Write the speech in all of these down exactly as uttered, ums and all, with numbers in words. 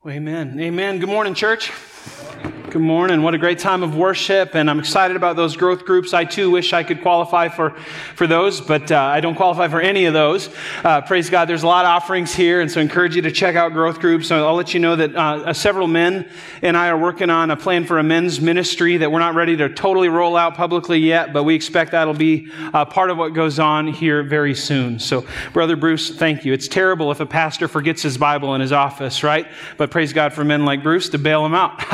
Amen. Amen. Good morning, church. Good morning. What a great time of worship, and I'm excited about those growth groups. I too wish I could qualify for, for those, but uh, I don't qualify for any of those. Uh, praise God. There's a lot of offerings here, and so I encourage you to check out growth groups. So I'll let you know that uh, several men and I are working on a plan for a men's ministry that we're not ready to totally roll out publicly yet, but we expect that'll be uh, part of what goes on here very soon. So, Brother Bruce, thank you. It's terrible if a pastor forgets his Bible in his office, right? But praise God for men like Bruce to bail him out.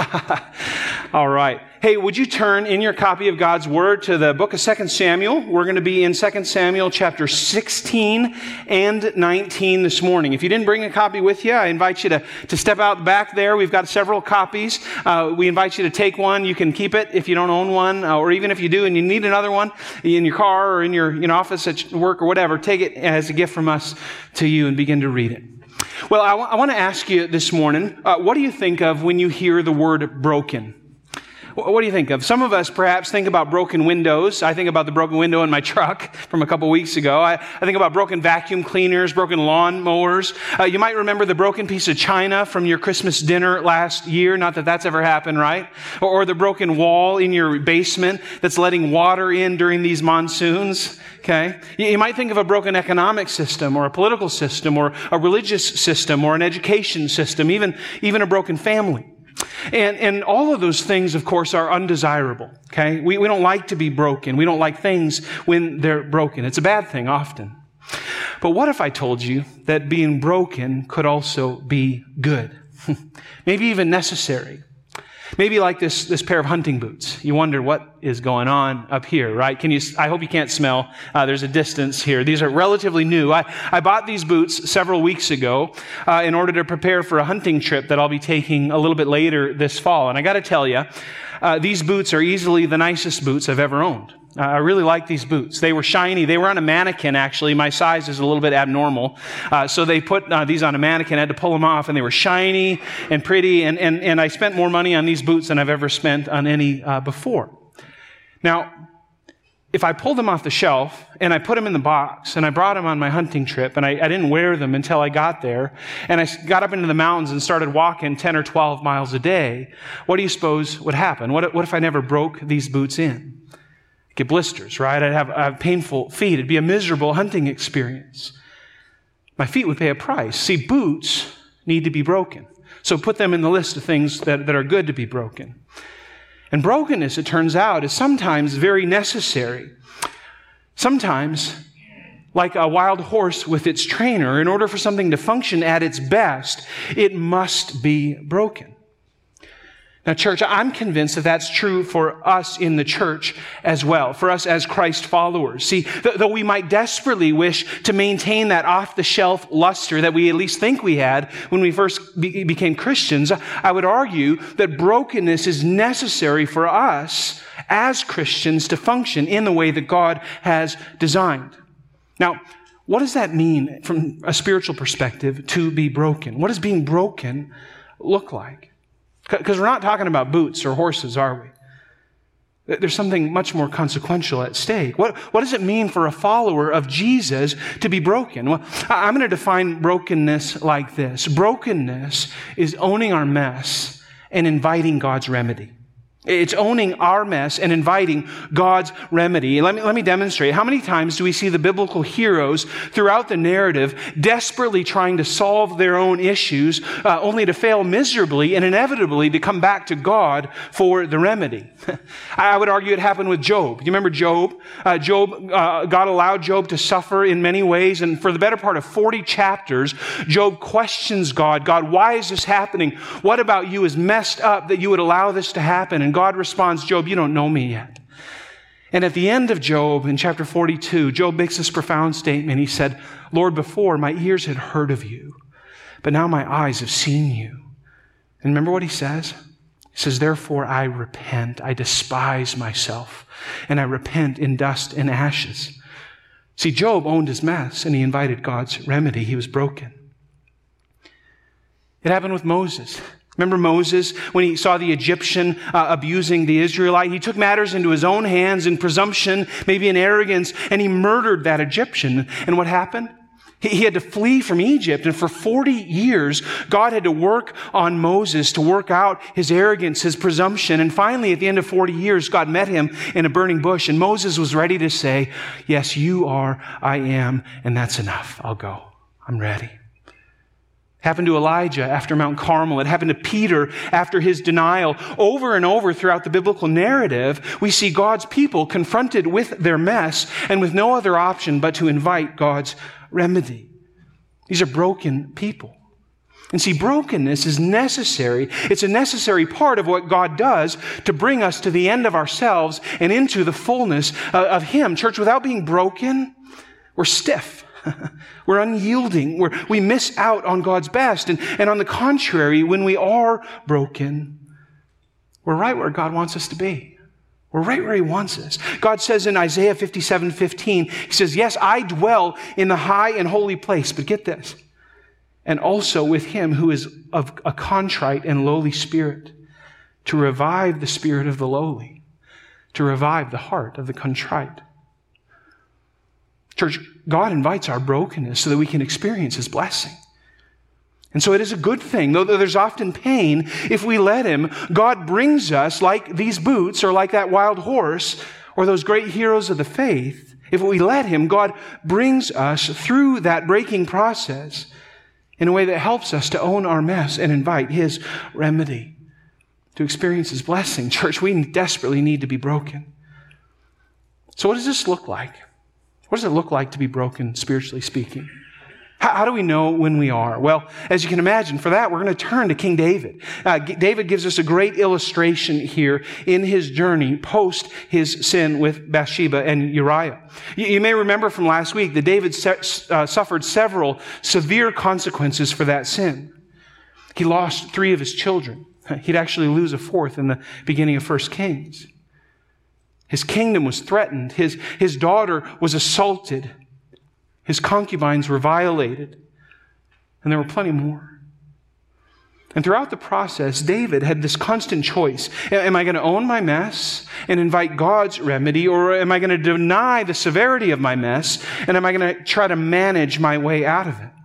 All right. Hey, would you turn in your copy of God's Word to the book of Second Samuel? We're going to be in Second Samuel chapter sixteen and nineteen this morning. If you didn't bring a copy with you, I invite you to, to step out back there. We've got several copies. Uh, we invite you to take one. You can keep it if you don't own one, uh, or even if you do and you need another one in your car or in your you know, office at work or whatever, take it as a gift from us to you and begin to read it. Well, I, w- I want to ask you this morning, uh, what do you think of when you hear the word broken? What do you think of? Some of us perhaps think about broken windows. I think about the broken window in my truck from a couple weeks ago. I, I think about broken vacuum cleaners, broken lawn mowers. Uh, you might remember the broken piece of china from your Christmas dinner last year. Not that that's ever happened, right? Or, or the broken wall in your basement that's letting water in during these monsoons. Okay? You, you might think of a broken economic system or a political system or a religious system or an education system, even, even a broken family. And, and all of those things, of course, are undesirable, okay? We, we don't like to be broken. We don't like things when they're broken. It's a bad thing often. But what if I told you that being broken could also be good? Maybe even necessary. Maybe like this, this pair of hunting boots. You wonder what is going on up here, right? Can you, I hope you can't smell. Uh, there's a distance here. These are relatively new. I, I bought these boots several weeks ago uh, in order to prepare for a hunting trip that I'll be taking a little bit later this fall. And I got to tell you, uh, these boots are easily the nicest boots I've ever owned. Uh, I really like these boots. They were shiny. They were on a mannequin, actually. My size is a little bit abnormal. Uh, so they put uh, these on a mannequin. I had to pull them off, and they were shiny and pretty. And, and, and I spent more money on these boots than I've ever spent on any uh, before. Now, if I pulled them off the shelf and I put them in the box and I brought them on my hunting trip and I, I didn't wear them until I got there and I got up into the mountains and started walking ten or twelve miles a day, what do you suppose would happen? What, what if I never broke these boots in? Get blisters, right? I'd have, I'd have painful feet. It'd be a miserable hunting experience. My feet would pay a price. See, boots need to be broken. So put them in the list of things that, that are good to be broken. And brokenness, it turns out, is sometimes very necessary. Sometimes, like a wild horse with its trainer, in order for something to function at its best, it must be broken. Now, church, I'm convinced that that's true for us in the church as well, for us as Christ followers. See, th- though we might desperately wish to maintain that off-the-shelf luster that we at least think we had when we first be- became Christians, I would argue that brokenness is necessary for us as Christians to function in the way that God has designed. Now, what does that mean from a spiritual perspective to be broken? What does being broken look like? Because we're not talking about boots or horses, are we? There's something much more consequential at stake. What, what does it mean for a follower of Jesus to be broken? Well, I'm going to define brokenness like this. Brokenness is owning our mess and inviting God's remedy. It's owning our mess and inviting God's remedy. Let me, let me demonstrate. How many times do we see the biblical heroes throughout the narrative desperately trying to solve their own issues, uh, only to fail miserably and inevitably to come back to God for the remedy? I would argue it happened with Job. Do you remember Job? Uh, Job, uh, God allowed Job to suffer in many ways, and for the better part of forty chapters, Job questions God. God, why is this happening? What about you is messed up that you would allow this to happen? And God responds, Job, you don't know me yet. And at the end of Job, in chapter forty-two, Job makes this profound statement. He said, Lord, before my ears had heard of you, but now my eyes have seen you. And remember what he says? He says, therefore I repent. I despise myself, and I repent in dust and ashes. See, Job owned his mess, and he invited God's remedy. He was broken. It happened with Moses. Remember Moses, when he saw the Egyptian uh, abusing the Israelite, he took matters into his own hands in presumption, maybe in arrogance, and he murdered that Egyptian. And what happened? He, he had to flee from Egypt, and for forty years, God had to work on Moses to work out his arrogance, his presumption. And finally, at the end of forty years, God met him in a burning bush, and Moses was ready to say, yes, you are, I am, and that's enough. I'll go. I'm ready. It happened to Elijah after Mount Carmel. It happened to Peter after his denial. Over and over throughout the biblical narrative, we see God's people confronted with their mess and with no other option but to invite God's remedy. These are broken people. And see, brokenness is necessary. It's a necessary part of what God does to bring us to the end of ourselves and into the fullness of Him. Church, without being broken, we're stiff. We're unyielding. We're, we miss out on God's best. And, and on the contrary, when we are broken, we're right where God wants us to be. We're right where He wants us. God says in Isaiah fifty-seven fifteen, He says, yes, I dwell in the high and holy place, but get this, and also with Him who is of a contrite and lowly spirit, to revive the spirit of the lowly, to revive the heart of the contrite. Church, God invites our brokenness so that we can experience His blessing. And so it is a good thing, though there's often pain, if we let Him, God brings us like these boots or like that wild horse or those great heroes of the faith. If we let Him, God brings us through that breaking process in a way that helps us to own our mess and invite His remedy, to experience His blessing. Church, we desperately need to be broken. So what does this look like? What does it look like to be broken, spiritually speaking? How, how do we know when we are? Well, as you can imagine, for that, we're going to turn to King David. Uh, David gives us a great illustration here in his journey post his sin with Bathsheba and Uriah. You, you may remember from last week that David se- uh, suffered several severe consequences for that sin. He lost three of his children. He'd actually lose a fourth in the beginning of First Kings. His kingdom was threatened. His, his daughter was assaulted. His concubines were violated. And there were plenty more. And throughout the process, David had this constant choice. Am I going to own my mess and invite God's remedy, or am I going to deny the severity of my mess and am I going to try to manage my way out of it?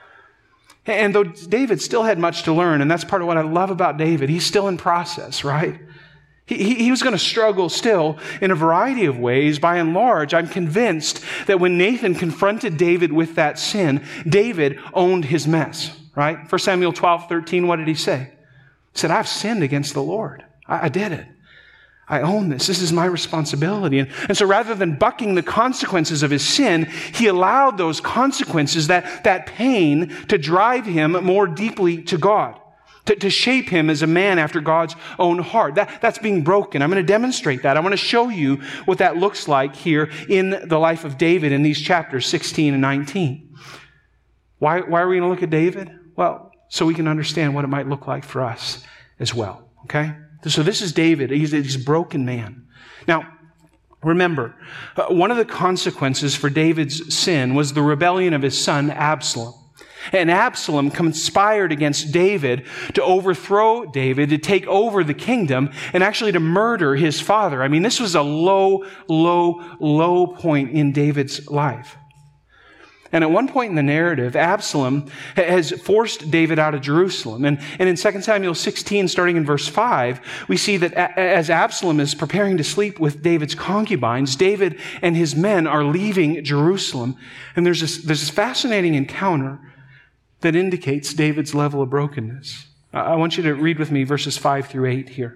And though David still had much to learn, and that's part of what I love about David, he's still in process, right? He, he was going to struggle still in a variety of ways. By and large, I'm convinced that when Nathan confronted David with that sin, David owned his mess, right? First Samuel twelve thirteen, what did he say? He said, I've sinned against the Lord. I, I did it. I own this. This is my responsibility. And, and so rather than bucking the consequences of his sin, he allowed those consequences, that, that pain, to drive him more deeply to God. To, to shape him as a man after God's own heart. That, that's being broken. I'm going to demonstrate that. I want to show you what that looks like here in the life of David in these chapters sixteen and nineteen. Why, why are we going to look at David? Well, so we can understand what it might look like for us as well. Okay? So this is David. He's, he's a broken man. Now, remember, uh, one of the consequences for David's sin was the rebellion of his son Absalom. And Absalom conspired against David to overthrow David, to take over the kingdom, and actually to murder his father. I mean, this was a low, low, low point in David's life. And at one point in the narrative, Absalom has forced David out of Jerusalem. And, and in Second Samuel sixteen, starting in verse five, we see that as Absalom is preparing to sleep with David's concubines, David and his men are leaving Jerusalem. And there's this, there's this fascinating encounter that indicates David's level of brokenness. I want you to read with me verses five through eight here.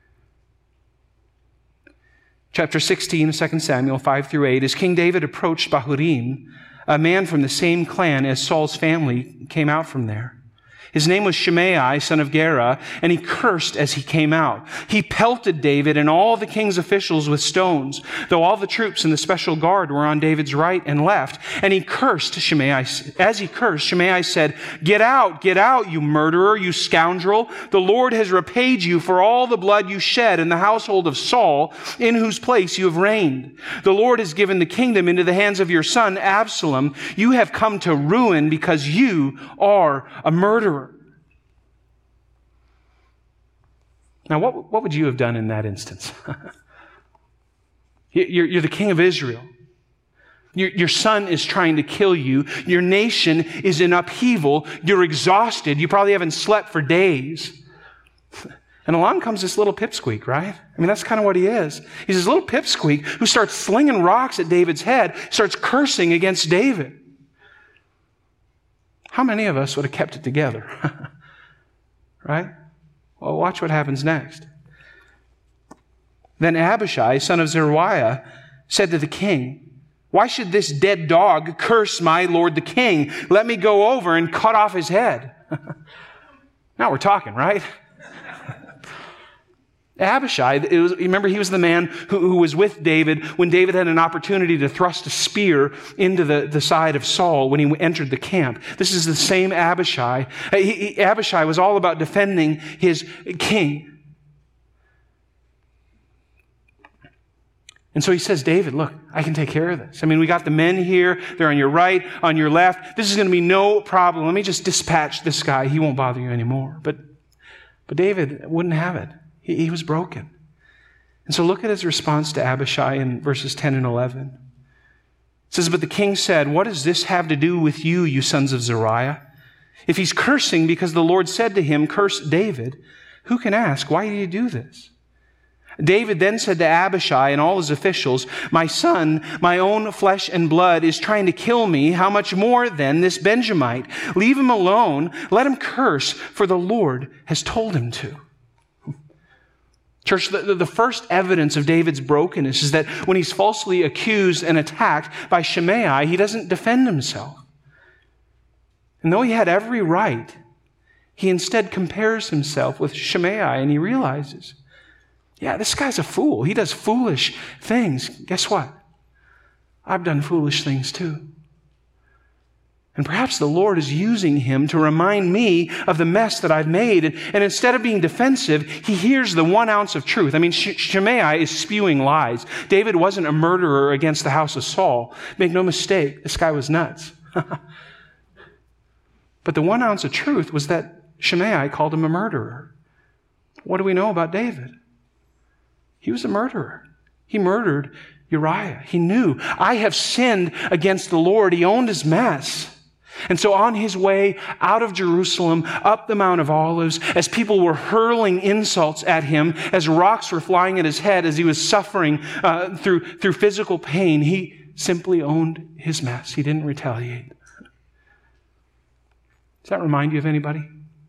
Chapter sixteen, Second Samuel, five through eight. As King David approached Bahurim, a man from the same clan as Saul's family came out from there. His name was Shimei, son of Gera, and he cursed as he came out. He pelted David and all the king's officials with stones, though all the troops in the special guard were on David's right and left. And he cursed Shimei. As he cursed, Shimei said, "Get out, get out, you murderer, you scoundrel. The Lord has repaid you for all the blood you shed in the household of Saul, in whose place you have reigned. The Lord has given the kingdom into the hands of your son, Absalom. You have come to ruin because you are a murderer." Now, what, what would you have done in that instance? you're, you're the king of Israel. Your, your son is trying to kill you. Your nation is in upheaval. You're exhausted. You probably haven't slept for days. And along comes this little pipsqueak, right? I mean, that's kind of what he is. He's this little pipsqueak who starts slinging rocks at David's head, starts cursing against David. How many of us would have kept it together? Right? Well, watch what happens next. Then Abishai, son of Zeruiah, said to the king, "Why should this dead dog curse my lord the king? Let me go over and cut off his head." Now we're talking, right? Abishai, it was, remember he was the man who, who was with David when David had an opportunity to thrust a spear into the, the side of Saul when he entered the camp. This is the same Abishai. He, he, Abishai was all about defending his king. And so he says, "David, look, I can take care of this. I mean, we got the men here. They're on your right, on your left. This is going to be no problem. Let me just dispatch this guy. He won't bother you anymore." But, but David wouldn't have it. He, he was broken. And so look at his response to Abishai in verses ten and eleven. It says, "But the king said, 'What does this have to do with you, you sons of Zeruiah? If he's cursing because the Lord said to him, curse David, who can ask, why do you do this?' David then said to Abishai and all his officials, 'My son, my own flesh and blood, is trying to kill me. How much more then this Benjamite? Leave him alone. Let him curse, for the Lord has told him to.'" Church, the, the first evidence of David's brokenness is that when he's falsely accused and attacked by Shimei, he doesn't defend himself. And though he had every right, he instead compares himself with Shimei, and he realizes, yeah, this guy's a fool. He does foolish things. Guess what? I've done foolish things too. And perhaps the Lord is using him to remind me of the mess that I've made. And, and instead of being defensive, he hears the one ounce of truth. I mean, Sh- Shimei is spewing lies. David wasn't a murderer against the house of Saul. Make no mistake, this guy was nuts. But the one ounce of truth was that Shimei called him a murderer. What do we know about David? He was a murderer. He murdered Uriah. He knew, I have sinned against the Lord. He owned his mess. And so on his way out of Jerusalem, up the Mount of Olives, as people were hurling insults at him, as rocks were flying at his head, as he was suffering uh, through, through physical pain, he simply owned his mess. He didn't retaliate. Does that remind you of anybody?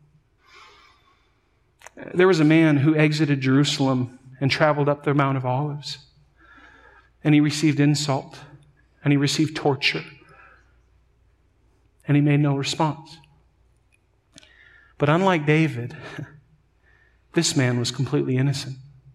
There was a man who exited Jerusalem and traveled up the Mount of Olives. And he received insult. And he received torture. And he made no response. But unlike David, this man was completely innocent.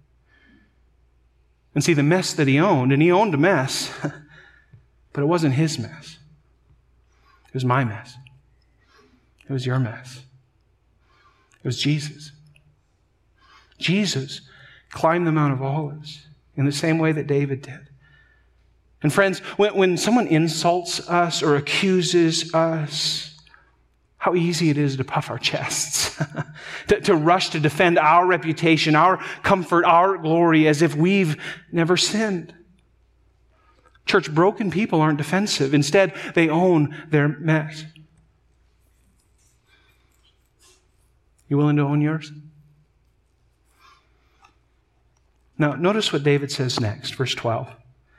And see, the mess that he owned, and he owned a mess, but it wasn't his mess. It was my mess. It was your mess. It was Jesus. Jesus climbed the Mount of Olives in the same way that David did. And friends, when, when someone insults us or accuses us, how easy it is to puff our chests, to, to rush to defend our reputation, our comfort, our glory, as if we've never sinned. Church, broken people aren't defensive. Instead, they own their mess. You willing to own yours? Now, notice what David says next, verse twelve.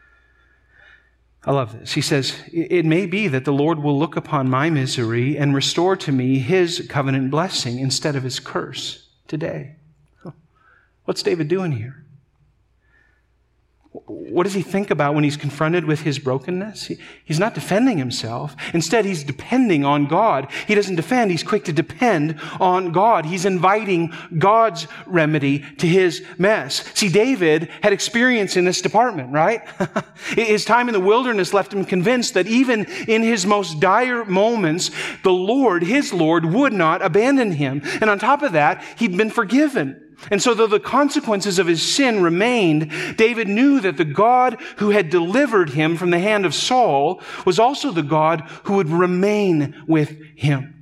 I love this. He says, "It may be that the Lord will look upon my misery and restore to me his covenant blessing instead of his curse today." What's David doing here? What does he think about when he's confronted with his brokenness? He, he's not defending himself. Instead, he's depending on God. He doesn't defend. He's quick to depend on God. He's inviting God's remedy to his mess. See, David had experience in this department, right? His time in the wilderness left him convinced that even in his most dire moments, the Lord, his Lord, would not abandon him. And on top of that, he'd been forgiven. And so though the consequences of his sin remained, David knew that the God who had delivered him from the hand of Saul was also the God who would remain with him.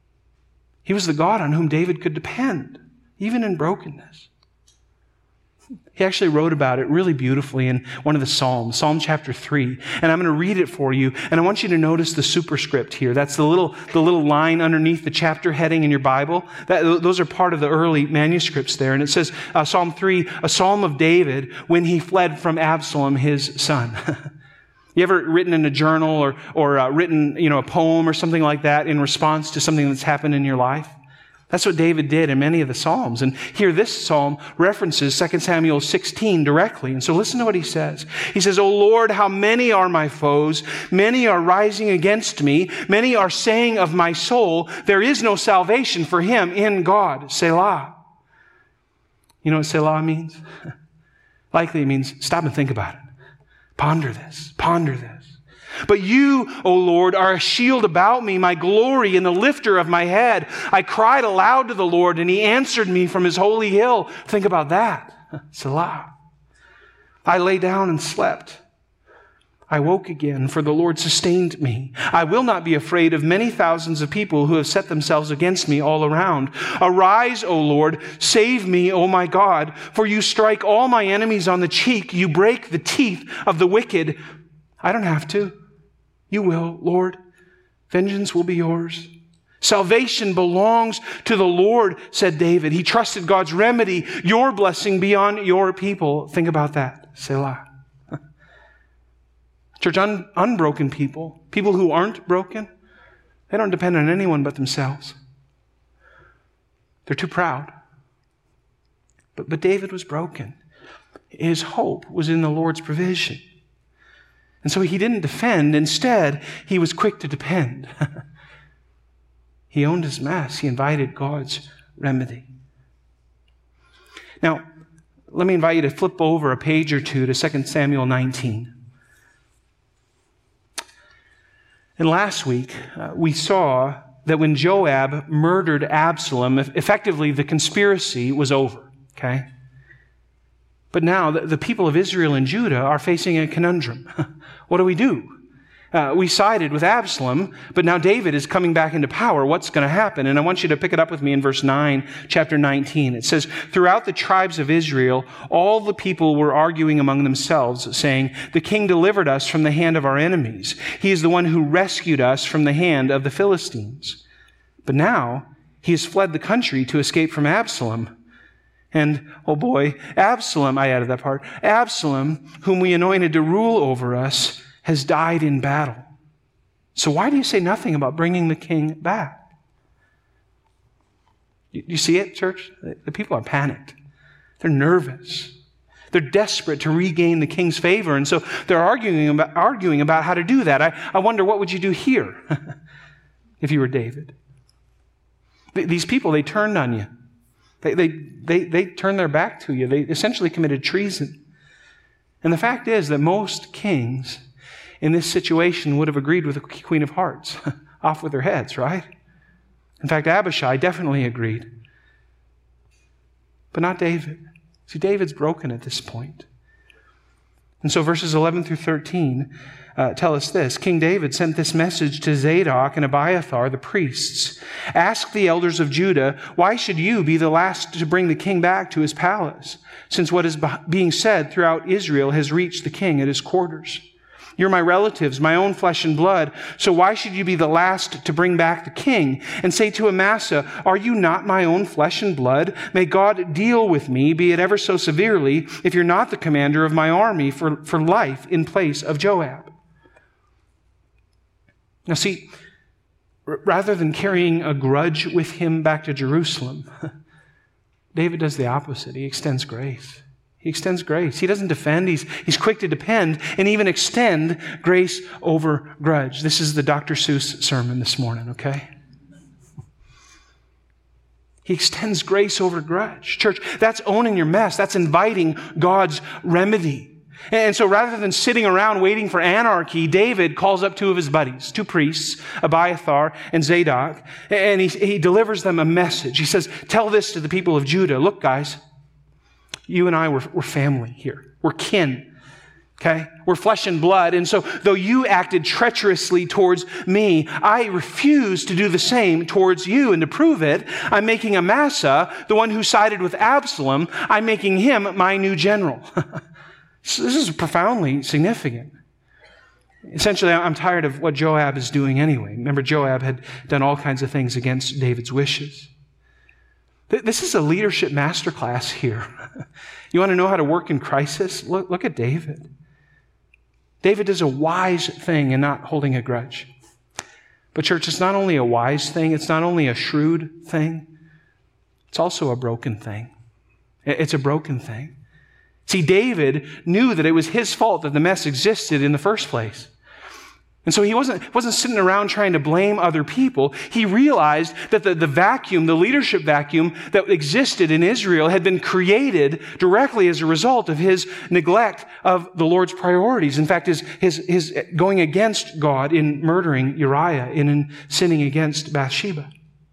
He was the God on whom David could depend, even in brokenness. He actually wrote about it really beautifully in one of the Psalms, Psalm chapter three. And I'm going to read it for you. And I want you to notice the superscript here. That's the little, the little line underneath the chapter heading in your Bible. That, those are part of the early manuscripts there. And it says, uh, Psalm three, a psalm of David when he fled from Absalom, his son. You ever written in a journal or, or uh, written, you know, a poem or something like that in response to something that's happened in your life? That's what David did in many of the Psalms. And here this psalm references Second Samuel sixteen directly. And so listen to what he says. He says, O Lord, how many are my foes? Many are rising against me. Many are saying of my soul, there is no salvation for him in God. Selah. You know what Selah means? Likely it means stop and think about it. Ponder this. Ponder this. But you, O Lord, are a shield about me, my glory and the lifter of my head. I cried aloud to the Lord, and he answered me from his holy hill. Think about that. Selah. I lay down and slept. I woke again, for the Lord sustained me. I will not be afraid of many thousands of people who have set themselves against me all around. Arise, O Lord, save me, O my God, for you strike all my enemies on the cheek. You break the teeth of the wicked. I don't have to. You will, Lord. Vengeance will be yours. Salvation belongs to the Lord, said David. He trusted God's remedy, your blessing beyond your people. Think about that. Selah. Church, un- unbroken people, people who aren't broken, they don't depend on anyone but themselves. They're too proud. But, but David was broken. His hope was in the Lord's provision. And so he didn't defend. Instead, he was quick to depend. He owned his mess. He invited God's remedy. Now, let me invite you to flip over a page or two to Second Samuel nineteen. And last week, uh, we saw that when Joab murdered Absalom, effectively the conspiracy was over, okay? But now the, the people of Israel and Judah are facing a conundrum. What do we do? Uh, we sided with Absalom, but now David is coming back into power. What's going to happen? And I want you to pick it up with me in verse nine, chapter nineteen. It says, throughout the tribes of Israel, all the people were arguing among themselves, saying, the king delivered us from the hand of our enemies. He is the one who rescued us from the hand of the Philistines. But now he has fled the country to escape from Absalom. And, oh boy, Absalom, I added that part, Absalom, whom we anointed to rule over us, has died in battle. So why do you say nothing about bringing the king back? You, you see it, church? The people are panicked. They're nervous. They're desperate to regain the king's favor. And so they're arguing about, arguing about how to do that. I, I wonder, what would you do here if you were David? These people, they turned on you. They, they, they, they turned their back to you. They essentially committed treason. And the fact is that most kings in this situation would have agreed with the Queen of Hearts. Off with their heads, right? In fact, Abishai definitely agreed. But not David. See, David's broken at this point. And so verses eleven through thirteen uh, tell us this. King David sent this message to Zadok and Abiathar, the priests. Ask the elders of Judah, why should you be the last to bring the king back to his palace, since what is being said throughout Israel has reached the king at his quarters? You're my relatives, my own flesh and blood. So why should you be the last to bring back the king and say to Amasa, are you not my own flesh and blood? May God deal with me, be it ever so severely, if you're not the commander of my army for, for life in place of Joab. Now see, r- rather than carrying a grudge with him back to Jerusalem, David does the opposite. He extends grace. He extends grace. He doesn't defend. He's, he's quick to depend and even extend grace over grudge. This is the Doctor Seuss sermon this morning, okay? He extends grace over grudge. Church, that's owning your mess. That's inviting God's remedy. And so rather than sitting around waiting for anarchy, David calls up two of his buddies, two priests, Abiathar and Zadok, and he, he delivers them a message. He says, tell this to the people of Judah. Look, guys, you and I, we're, we're family here. We're kin. Okay? We're flesh and blood. And so though you acted treacherously towards me, I refuse to do the same towards you. And to prove it, I'm making Amasa, the one who sided with Absalom, I'm making him my new general. So this is profoundly significant. Essentially, I'm tired of what Joab is doing anyway. Remember, Joab had done all kinds of things against David's wishes. This is a leadership masterclass here. You want to know how to work in crisis? Look, look at David. David does a wise thing in not holding a grudge. But church, it's not only a wise thing, it's not only a shrewd thing, it's also a broken thing. It's a broken thing. See, David knew that it was his fault that the mess existed in the first place. And so he wasn't, wasn't sitting around trying to blame other people. He realized that the, the vacuum, the leadership vacuum that existed in Israel had been created directly as a result of his neglect of the Lord's priorities. In fact, his, his, his going against God in murdering Uriah and in sinning against Bathsheba.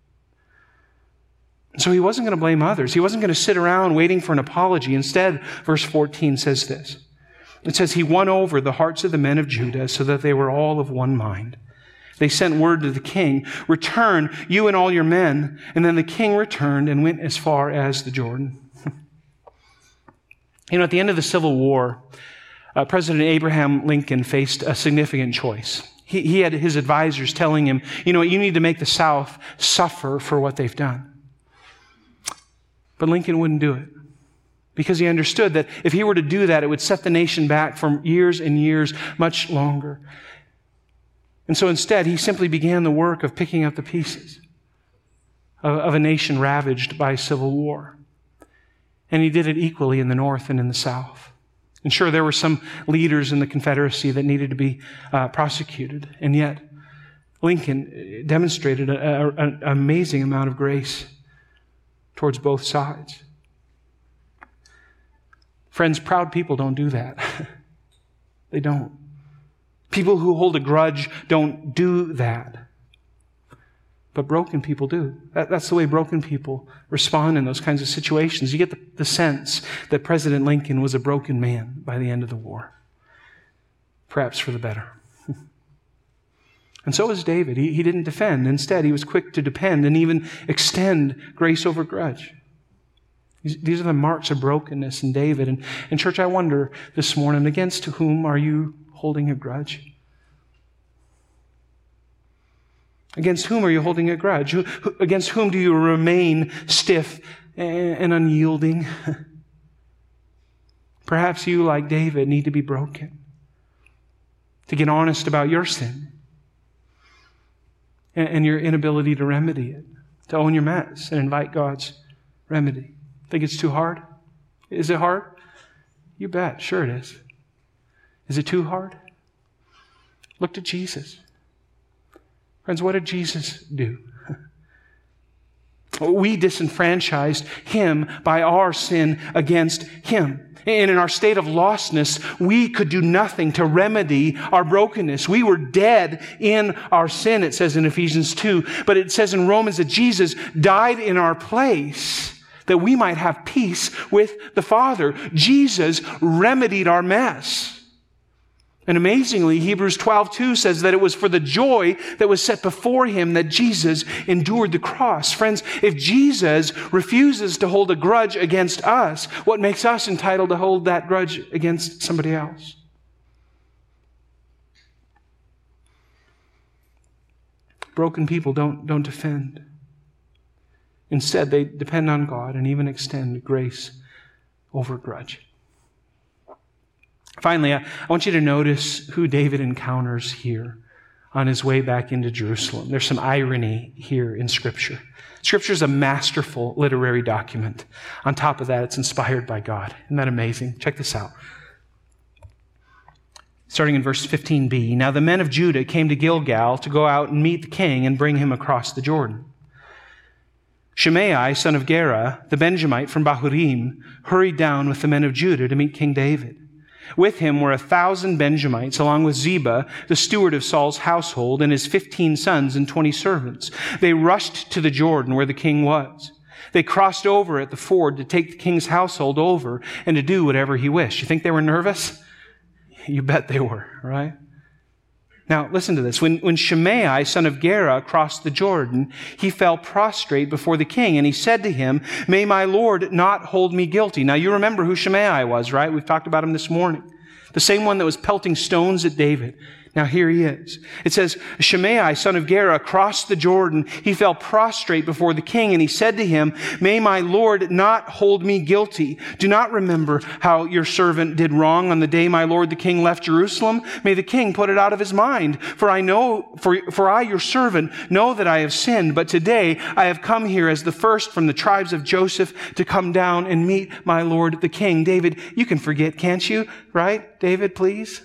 So he wasn't going to blame others. He wasn't going to sit around waiting for an apology. Instead, verse fourteen says this. It says, he won over the hearts of the men of Judah so that they were all of one mind. They sent word to the king, return, you and all your men. And then the king returned and went as far as the Jordan. You know, at the end of the Civil War, uh, President Abraham Lincoln faced a significant choice. He, he had his advisors telling him, you know, you need to make the South suffer for what they've done. But Lincoln wouldn't do it. Because he understood that if he were to do that, it would set the nation back for years and years, much longer. And so instead, he simply began the work of picking up the pieces of, of a nation ravaged by civil war. And he did it equally in the North and in the South. And sure, there were some leaders in the Confederacy that needed to be uh, prosecuted. And yet, Lincoln demonstrated an amazing amount of grace towards both sides. Friends, proud people don't do that. They don't. People who hold a grudge don't do that. But broken people do. That, that's the way broken people respond in those kinds of situations. You get the, the sense that President Lincoln was a broken man by the end of the war. Perhaps for the better. And so was David. He, he didn't defend. Instead, he was quick to depend and even extend grace over grudge. These are the marks of brokenness in David. And, and church, I wonder this morning, against whom are you holding a grudge? Against whom are you holding a grudge? Who, who, against whom do you remain stiff and, and unyielding? Perhaps you, like David, need to be broken, to get honest about your sin and, and your inability to remedy it, to own your mess and invite God's remedy. Think it's too hard? Is it hard? You bet. Sure it is. Is it too hard? Look to Jesus. Friends, what did Jesus do? We disenfranchised him by our sin against him. And in our state of lostness, we could do nothing to remedy our brokenness. We were dead in our sin, it says in Ephesians two. But it says in Romans that Jesus died in our place, that we might have peace with the Father. Jesus remedied our mess. And amazingly, Hebrews twelve two says that it was for the joy that was set before him that Jesus endured the cross. Friends, if Jesus refuses to hold a grudge against us, what makes us entitled to hold that grudge against somebody else? Broken people don't, don't defend. Instead, they depend on God and even extend grace over grudge. Finally, I want you to notice who David encounters here on his way back into Jerusalem. There's some irony here in Scripture. Scripture is a masterful literary document. On top of that, it's inspired by God. Isn't that amazing? Check this out. Starting in verse fifteen b. Now the men of Judah came to Gilgal to go out and meet the king and bring him across the Jordan. Shimei, son of Gera, the Benjamite from Bahurim, hurried down with the men of Judah to meet King David. With him were a thousand Benjamites, along with Ziba, the steward of Saul's household, and his fifteen sons and twenty servants. They rushed to the Jordan where the king was. They crossed over at the ford to take the king's household over and to do whatever he wished. You think they were nervous? You bet they were, right? Now, listen to this. When, when Shimei, son of Gera, crossed the Jordan, he fell prostrate before the king, and he said to him, "May my Lord not hold me guilty." Now, you remember who Shimei was, right? We've talked about him this morning. The same one that was pelting stones at David. Now, here he is. It says, Shimei, son of Gera, crossed the Jordan. He fell prostrate before the king, and he said to him, "May my Lord not hold me guilty. Do not remember how your servant did wrong on the day my lord the king left Jerusalem. May the king put it out of his mind. For I know, for, for I, your servant, know that I have sinned. But today I have come here as the first from the tribes of Joseph to come down and meet my lord the king." David, you can forget, can't you? Right? David, please.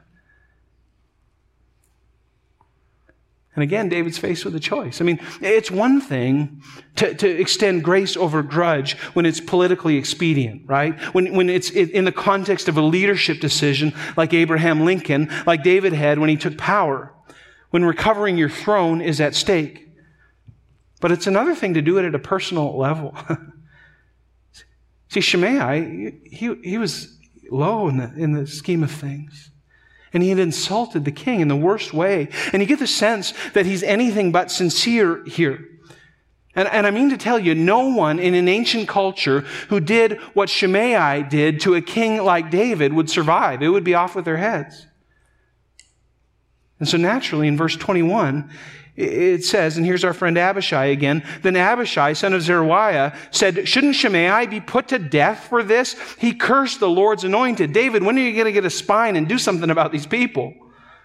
And again, David's faced with a choice. I mean, it's one thing to, to extend grace over grudge when it's politically expedient, right? When, when it's in the context of a leadership decision like Abraham Lincoln, like David had when he took power, when recovering your throne is at stake. But it's another thing to do it at a personal level. See, Shimei, he, he was low in the, in the scheme of things. And he had insulted the king in the worst way. And you get the sense that he's anything but sincere here. And, and I mean to tell you, no one in an ancient culture who did what Shimei did to a king like David would survive. It would be off with their heads. And so naturally, in verse twenty-one, it says, and here's our friend Abishai again, "Then Abishai, son of Zeruiah, said, 'Shouldn't Shimei be put to death for this? He cursed the Lord's anointed.'" David, when are you going to get a spine and do something about these people?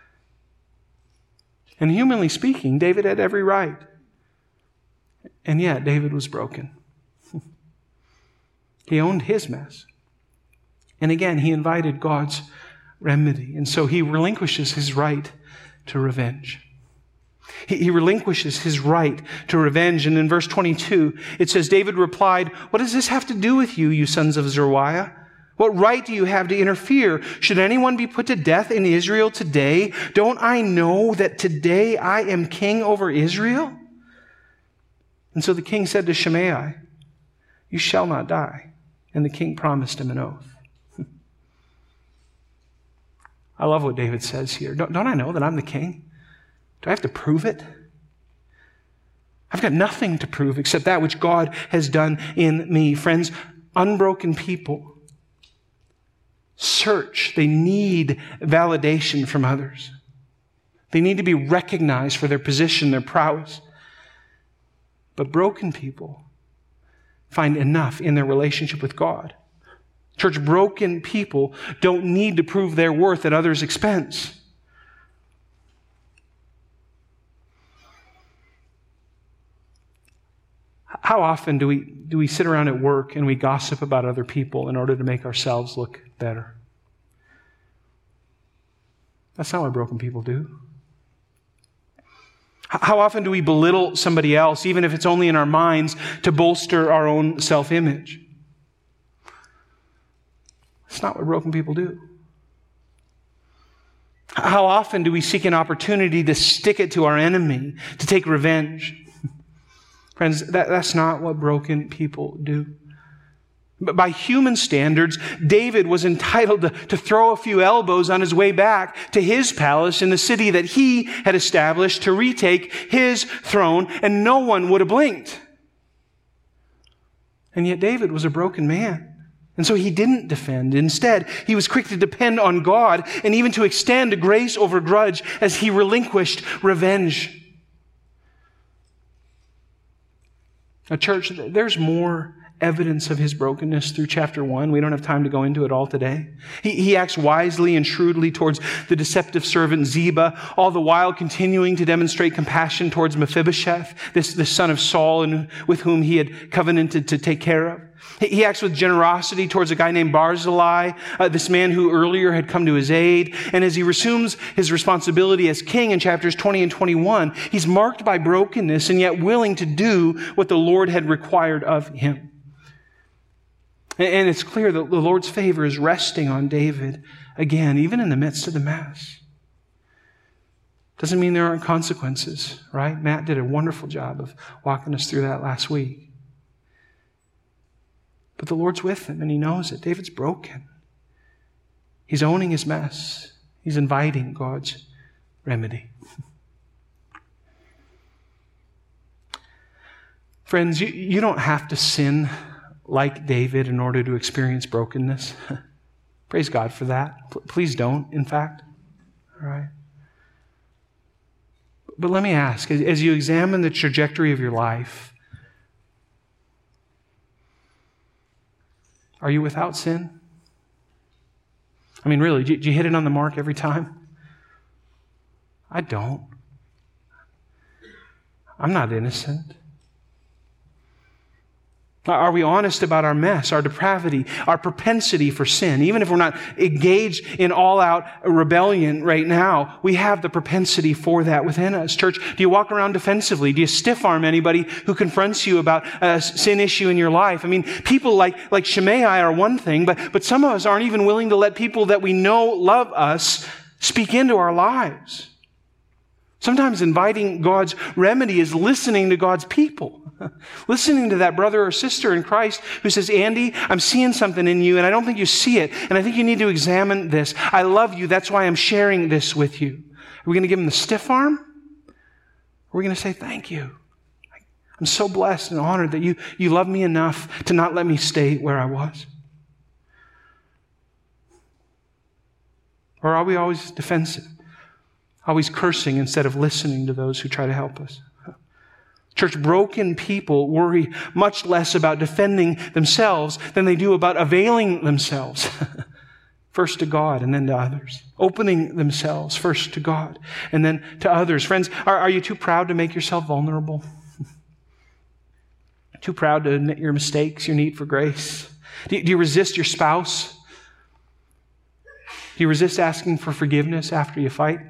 And humanly speaking, David had every right. And yet, David was broken. He owned his mess. And again, he invited God's remedy. And so he relinquishes his right to revenge. He relinquishes his right to revenge. And in verse twenty-two, it says, David replied, "What does this have to do with you, you sons of Zeruiah? What right do you have to interfere? Should anyone be put to death in Israel today? Don't I know that today I am king over Israel?" And so the king said to Shimei, "You shall not die." And the king promised him an oath. I love what David says here. Don't, don't I know that I'm the king? Do I have to prove it? I've got nothing to prove except that which God has done in me. Friends, unbroken people search. They need validation from others. They need to be recognized for their position, their prowess. But broken people find enough in their relationship with God. Church, broken people don't need to prove their worth at others' expense. How often do we do we sit around at work and we gossip about other people in order to make ourselves look better? That's not what broken people do. How often do we belittle somebody else, even if it's only in our minds, to bolster our own self-image? That's not what broken people do. How often do we seek an opportunity to stick it to our enemy, to take revenge? Friends, that, that's not what broken people do. But by human standards, David was entitled to, to throw a few elbows on his way back to his palace in the city that he had established to retake his throne, and no one would have blinked. And yet David was a broken man. And so he didn't defend. Instead, he was quick to depend on God and even to extend grace over grudge as he relinquished revenge. Now, church, there's more evidence of his brokenness through chapter one. We don't have time to go into it all today. He, he acts wisely and shrewdly towards the deceptive servant Ziba, all the while continuing to demonstrate compassion towards Mephibosheth, this, this son of Saul and with whom he had covenanted to take care of. He acts with generosity towards a guy named Barzillai, uh, this man who earlier had come to his aid. And as he resumes his responsibility as king in chapters twenty and twenty-one, he's marked by brokenness and yet willing to do what the Lord had required of him. And, and it's clear that the Lord's favor is resting on David again, even in the midst of the mess. Doesn't mean there aren't consequences, right? Matt did a wonderful job of walking us through that last week. But the Lord's with him, and he knows it. David's broken. He's owning his mess. He's inviting God's remedy. Friends, you, you don't have to sin like David in order to experience brokenness. Praise God for that. P- please don't, in fact. All right. But let me ask, as, as you examine the trajectory of your life, are you without sin? I mean, really, do you, do you hit it on the mark every time? I don't. I'm not innocent. Are we honest about our mess, our depravity, our propensity for sin? Even if we're not engaged in all-out rebellion right now, we have the propensity for that within us. Church, do you walk around defensively? Do you stiff-arm anybody who confronts you about a sin issue in your life? I mean, people like, like Shimei are one thing, but, but some of us aren't even willing to let people that we know love us speak into our lives. Sometimes inviting God's remedy is listening to God's people. Listening to that brother or sister in Christ who says, Andy, I'm seeing something in you and I don't think you see it. And I think you need to examine this. I love you. That's why I'm sharing this with you. Are we going to give him the stiff arm? Or are we going to say, thank you. I'm so blessed and honored that you, you love me enough to not let me stay where I was. Or are we always defensive? Always cursing instead of listening to those who try to help us? Church, broken people worry much less about defending themselves than they do about availing themselves. First to God and then to others. Opening themselves first to God and then to others. Friends, are, are you too proud to make yourself vulnerable? Too proud to admit your mistakes, your need for grace? Do you, do you resist your spouse? Do you resist asking for forgiveness after you fight?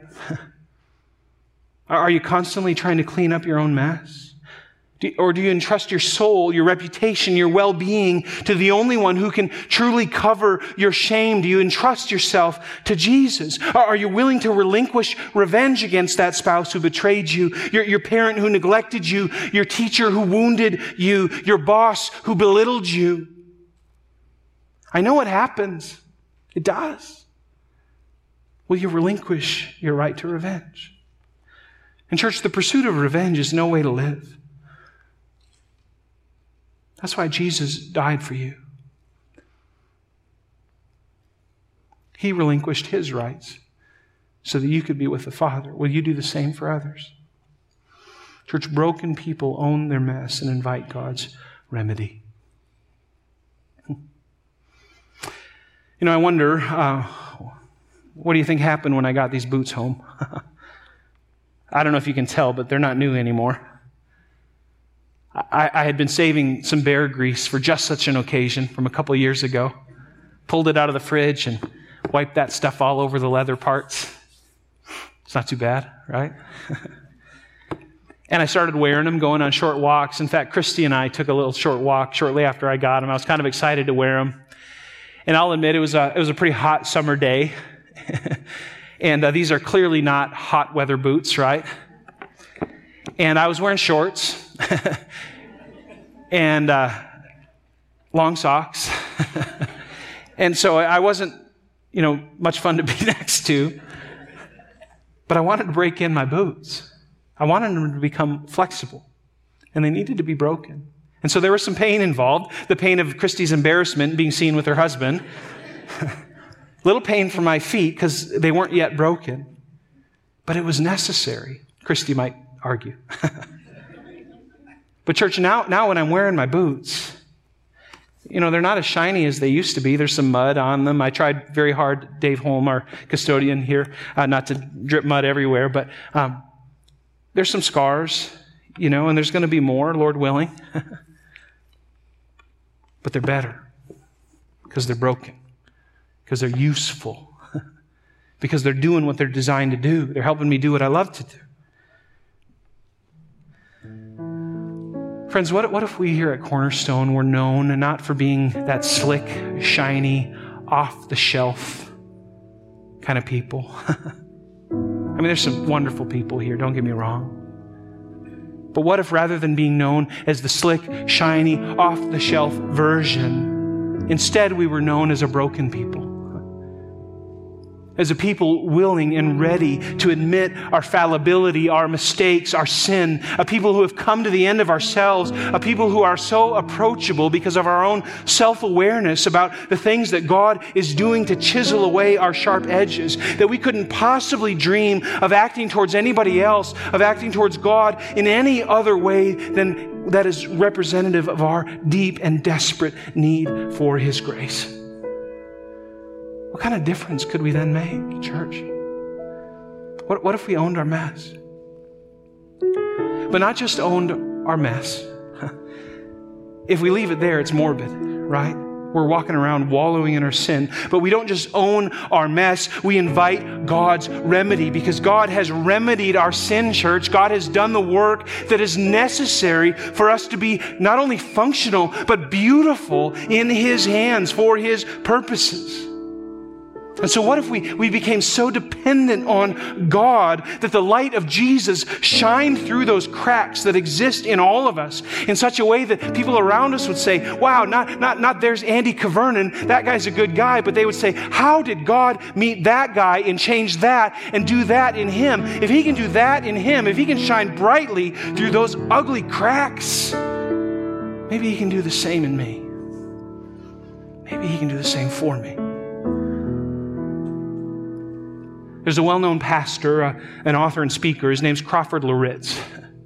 Are you constantly trying to clean up your own mess? Do, or do you entrust your soul, your reputation, your well-being to the only one who can truly cover your shame? Do you entrust yourself to Jesus? Or are you willing to relinquish revenge against that spouse who betrayed you, your, your parent who neglected you, your teacher who wounded you, your boss who belittled you? I know it happens. It does. Will you relinquish your right to revenge? And church, the pursuit of revenge is no way to live. That's why Jesus died for you. He relinquished his rights so that you could be with the Father. Will you do the same for others? Church, broken people own their mess and invite God's remedy. You know, I wonder, uh, what do you think happened when I got these boots home? I don't know if you can tell, but they're not new anymore. I, I had been saving some bear grease for just such an occasion from a couple of years ago. Pulled it out of the fridge and wiped that stuff all over the leather parts. It's not too bad, right? And I started wearing them, going on short walks. In fact, Christy and I took a little short walk shortly after I got them. I was kind of excited to wear them. And I'll admit, it was a, it was a pretty hot summer day. And uh, these are clearly not hot weather boots, right? And I was wearing shorts and uh, long socks. And so I wasn't, you know, much fun to be next to. But I wanted to break in my boots. I wanted them to become flexible. And they needed to be broken. And so there was some pain involved. The pain of Christy's embarrassment being seen with her husband. Little pain for my feet because they weren't yet broken. But it was necessary. Christy might argue. But church, now, now when I'm wearing my boots, you know, they're not as shiny as they used to be. There's some mud on them. I tried very hard, Dave Holm, our custodian here, uh, not to drip mud everywhere, but um, there's some scars, you know, and there's going to be more, Lord willing. But they're better because they're broken, because they're useful, because they're doing what they're designed to do. They're helping me do what I love to do. Friends, what, what if we here at Cornerstone were known not for being that slick, shiny, off-the-shelf kind of people? I mean, there's some wonderful people here, don't get me wrong. But what if rather than being known as the slick, shiny, off-the-shelf version, instead we were known as a broken people? as a people willing and ready to admit our fallibility, our mistakes, our sin, a people who have come to the end of ourselves, a people who are so approachable because of our own self-awareness about the things that God is doing to chisel away our sharp edges, that we couldn't possibly dream of acting towards anybody else, of acting towards God in any other way than that is representative of our deep and desperate need for His grace. What kind of difference could we then make, church? What, what if we owned our mess? But not just owned our mess. If we leave it there, it's morbid, right? We're walking around wallowing in our sin. But we don't just own our mess. We invite God's remedy because God has remedied our sin, church. God has done the work that is necessary for us to be not only functional, but beautiful in His hands for His purposes. And so what if we, we became so dependent on God that the light of Jesus shined through those cracks that exist in all of us in such a way that people around us would say, wow, not, not, not there's Andy Cavernan, that guy's a good guy, but they would say, how did God meet that guy and change that and do that in him? If He can do that in him, if He can shine brightly through those ugly cracks, maybe He can do the same in me. Maybe He can do the same for me. There's a well-known pastor, uh, an author and speaker. His name's Crawford Loritz.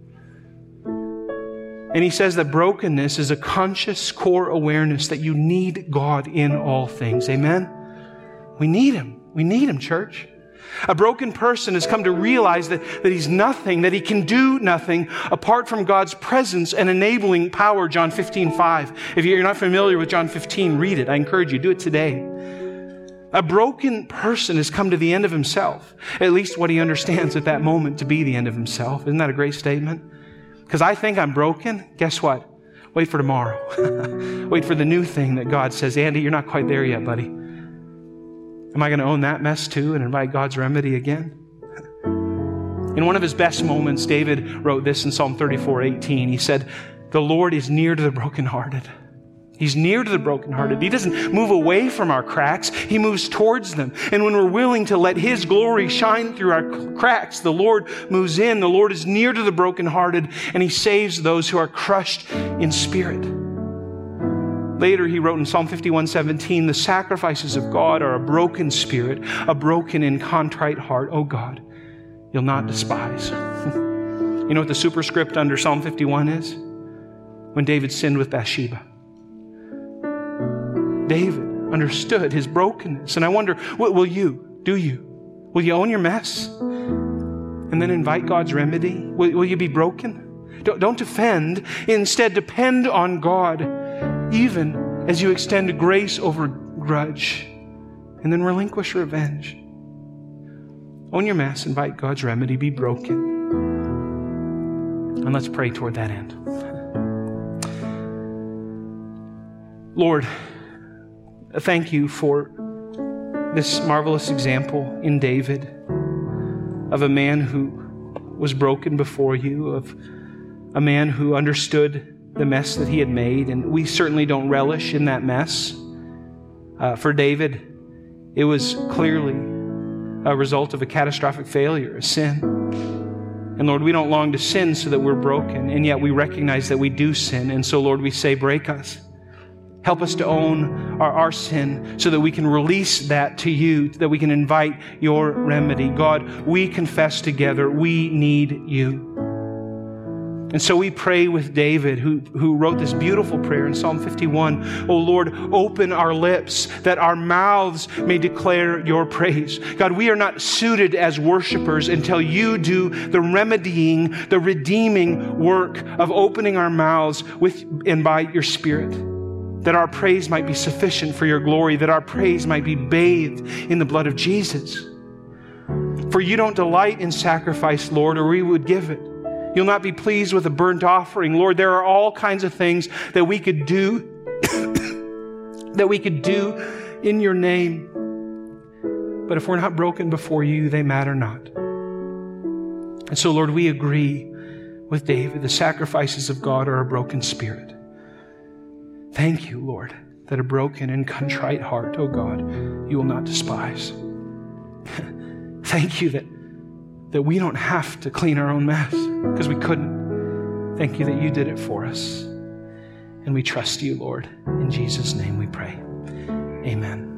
And he says that brokenness is a conscious core awareness that you need God in all things. Amen? We need Him. We need Him, church. A broken person has come to realize that, that he's nothing, that he can do nothing apart from God's presence and enabling power, John fifteen five. If you're not familiar with John fifteen, read it. I encourage you, do it today. A broken person has come to the end of himself, at least what he understands at that moment to be the end of himself. Isn't that a great statement? Because I think I'm broken. Guess what? Wait for tomorrow. Wait for the new thing that God says, Andy, you're not quite there yet, buddy. Am I going to own that mess too and invite God's remedy again? In one of his best moments, David wrote this in Psalm thirty-four eighteen. He said, the Lord is near to the brokenhearted. He's near to the brokenhearted. He doesn't move away from our cracks. He moves towards them. And when we're willing to let His glory shine through our cracks, the Lord moves in. The Lord is near to the brokenhearted, and He saves those who are crushed in spirit. Later, he wrote in Psalm fifty-one seventeen, the sacrifices of God are a broken spirit, a broken and contrite heart. Oh God, You'll not despise. You know what the superscript under Psalm fifty-one is? When David sinned with Bathsheba. David understood his brokenness. And I wonder, what will you? Do you? Will you own your mess? And then invite God's remedy? Will, will you be broken? Don't, don't defend. Instead, depend on God, even as you extend grace over grudge. And then relinquish revenge. Own your mess, invite God's remedy, be broken. And let's pray toward that end. Lord, thank You for this marvelous example in David of a man who was broken before You, of a man who understood the mess that he had made. And we certainly don't relish in that mess. Uh, for David, it was clearly a result of a catastrophic failure, a sin. And Lord, we don't long to sin so that we're broken, and yet we recognize that we do sin. And so, Lord, we say, break us. Help us to own our, our sin so that we can release that to You, that we can invite Your remedy. God, we confess together, we need You. And so we pray with David, who, who wrote this beautiful prayer in Psalm fifty-one. Oh Lord, open our lips that our mouths may declare Your praise. God, we are not suited as worshipers until You do the remedying, the redeeming work of opening our mouths with and by Your Spirit, that our praise might be sufficient for Your glory, that our praise might be bathed in the blood of Jesus. For You don't delight in sacrifice, Lord, or we would give it. You'll not be pleased with a burnt offering. Lord, there are all kinds of things that we could do, that we could do in Your name. But if we're not broken before You, they matter not. And so, Lord, we agree with David. The sacrifices of God are a broken spirit. Thank You, Lord, that a broken and contrite heart, oh God, You will not despise. Thank you that, that we don't have to clean our own mess because we couldn't. Thank you that you did it for us. And we trust you, Lord. In Jesus' name we pray. Amen.